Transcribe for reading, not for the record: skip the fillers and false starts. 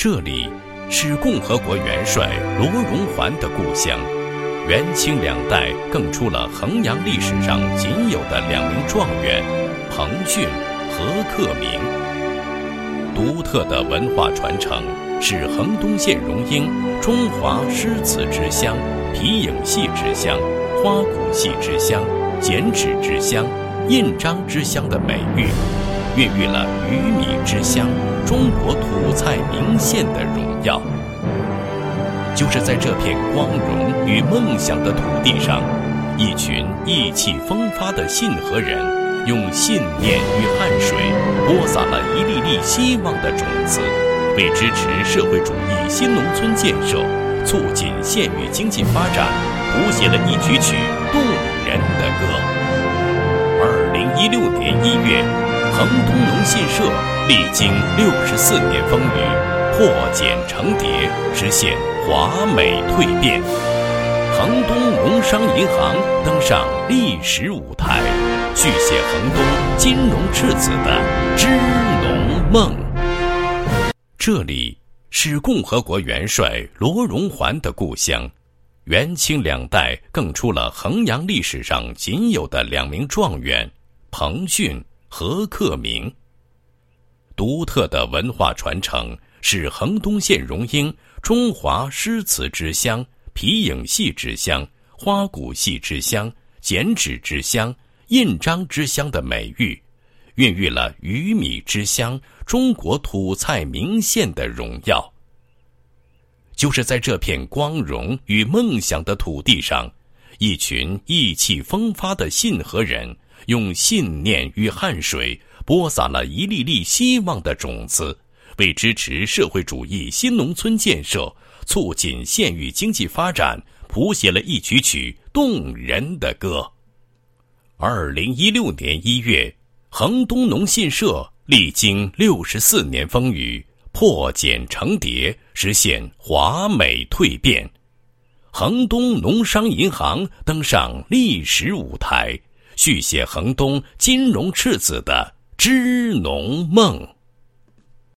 这里是共和国元帅罗荣桓的故乡，元清两代更出了衡阳历史上仅有的2名状元彭训、何克明。独特的文化传承是衡东县荣膺中华诗词之乡、皮影戏之乡、花鼓戏之乡、剪纸之乡、印章之乡的美誉，孕育了鱼米之乡、中国土菜名县的荣耀。就是在这片光荣与梦想的土地上，一群意气风发的信和人，用信念与汗水播撒了一粒粒希望的种子，为支持社会主义新农村建设、促进县域经济发展，谱写了一曲曲动人的歌。2016年1月，衡东农信社历经64年风雨，破茧成蝶，实现华美蜕变。衡东农商银行登上历史舞台，续写衡东金融赤子的支农梦。这里是共和国元帅罗荣桓的故乡，元清两代更出了衡阳历史上仅有的2名状元彭训、何克明。独特的文化传承是衡东县荣膺中华诗词之乡、皮影戏之乡、花鼓戏之乡、剪纸之乡、印章之乡的美誉，孕育了鱼米之乡、中国土菜名县的荣耀。就是在这片光荣与梦想的土地上，一群意气风发的信和人，用信念与汗水播撒了一粒粒希望的种子，为支持社会主义新农村建设、促进县域经济发展，谱写了一曲曲动人的歌。2016年1月，衡东农信社历经64年风雨，破茧成蝶，实现华美蜕变。衡东农商银行登上历史舞台，续写衡东金融赤子的支农梦。